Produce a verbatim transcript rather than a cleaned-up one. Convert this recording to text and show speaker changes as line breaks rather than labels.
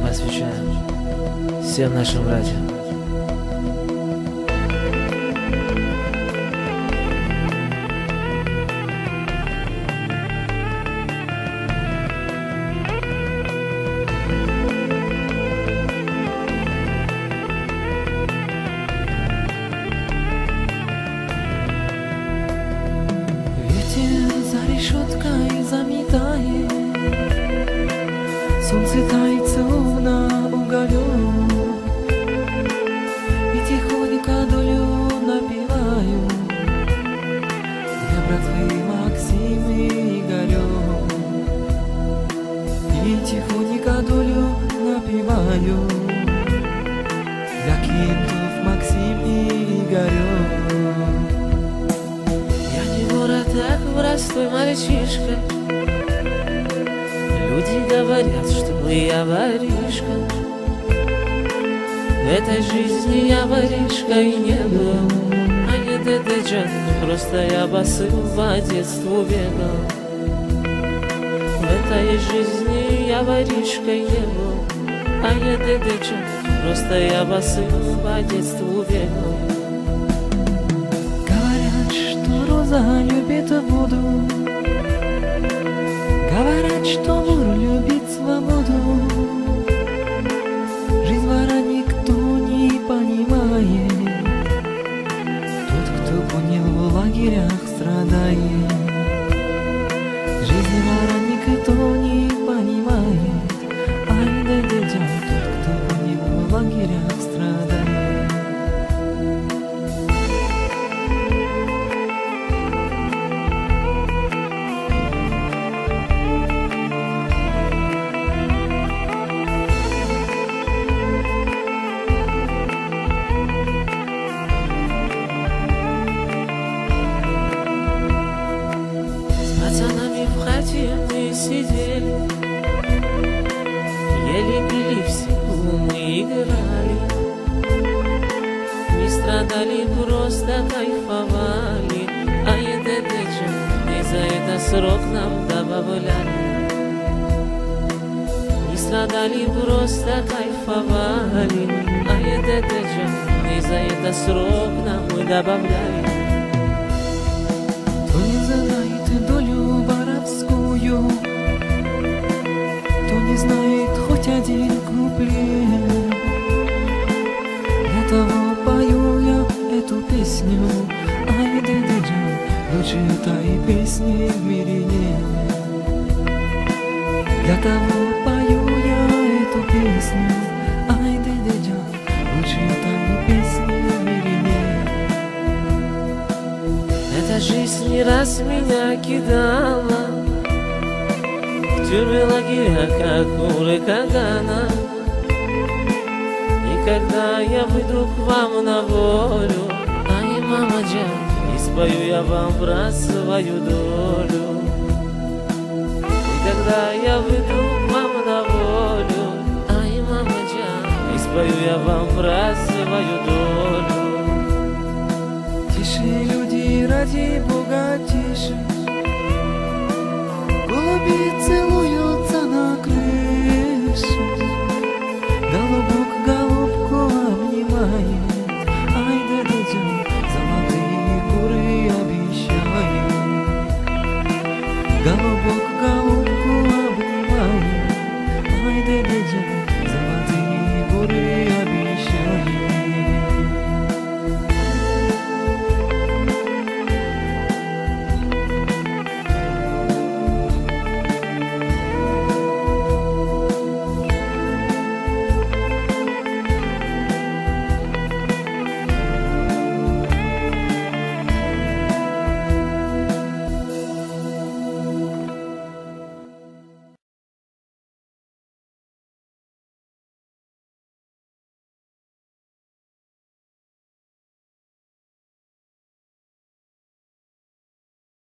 посвящаем всем нашим братьям.
Решеткой заметает, солнце тает на уголек, и тихонько долю напеваю для братвы Максим и Игорек. И тихонько долю напеваю для кентов Максим и Игорек.
Так простой мальчишка, люди говорят, что я воришка. В этой жизни я воришкой не был, а не ДД-джан, просто я босым по детству бегал. В этой жизни я воришкой не был, а не ДД-джан, просто я босым по детству бегал.
Роза любит воду, говорят, что вор любит свободу. Жизнь вора никто не понимает, тот, кто понял, в лагерях страдает. Жизнь вора никто не понимает, ай да дядя, тот, кто понял, в лагерях страдает.
Мы сидели, ели, пили, всего мы играли, не страдали, просто кайфовали, а и ДД-джан, и за это срок нам добавляли. Не страдали, просто кайфовали, а и ДД-джан, и за это срок нам мы добавляли.
Кто не знает долю воровскую, кто не знает хоть один куплет, для того пою я эту песню. Ай, ДД-джан, лучше этой песни в мире нет. Для того пою я эту песню. Ай, ДД-джан, лучше этой песни в мире нет.
Эта жизнь не раз меня кидала в тюрьмы, лагеря, как Уры Кагана. И когда я выйду к вам на волю, ай, мама джан, и спою я вам, брат, свою долю. И когда я выйду к вам на волю, ай, мама джан, и спою я вам, брат, свою долю.
Тише, люди, ради Бога, тише. Голуби целуются на крыше, голубок голубку обнимает. Ай, ДД-джан, золотые горы обещает. Голубок голубку